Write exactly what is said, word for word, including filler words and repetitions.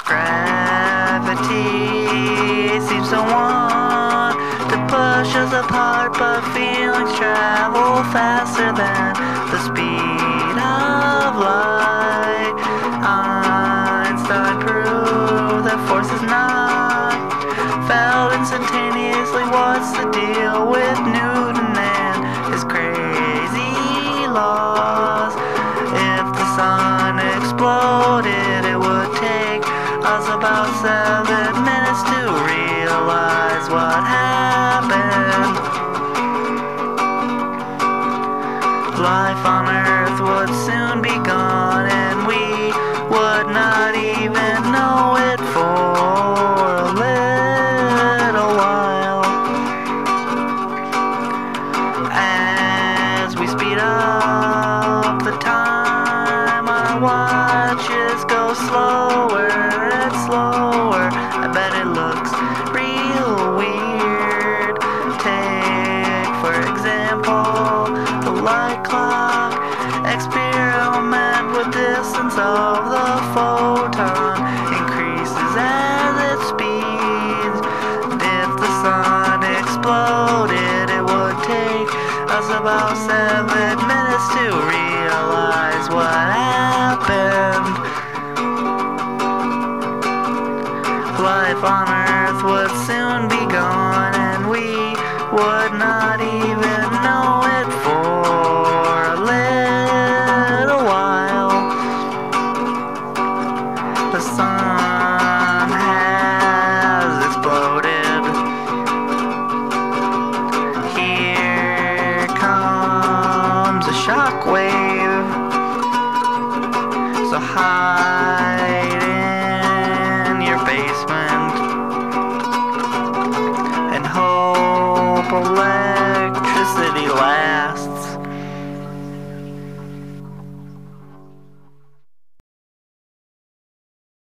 Gravity seems to want to push us apart, but feelings travel faster than the speed of light. Einstein proved that force is not felt instantaneously. What's the deal with Newton and his crazy laws? If the sun exploded, it would take us about seven minutes to realize what happened. Life on Earth would soon be gone, and we would not even know it for a little while. As we speed up the time, our watches go slower and slower. I bet it looks real weird. Take, for example, the light clock experiment with distance of the photon increases as it speeds. If the sun exploded, it would take us about seven minutes to realize what happened. Life on Earth would soon be gone, and we would not even know it for a little while. The sun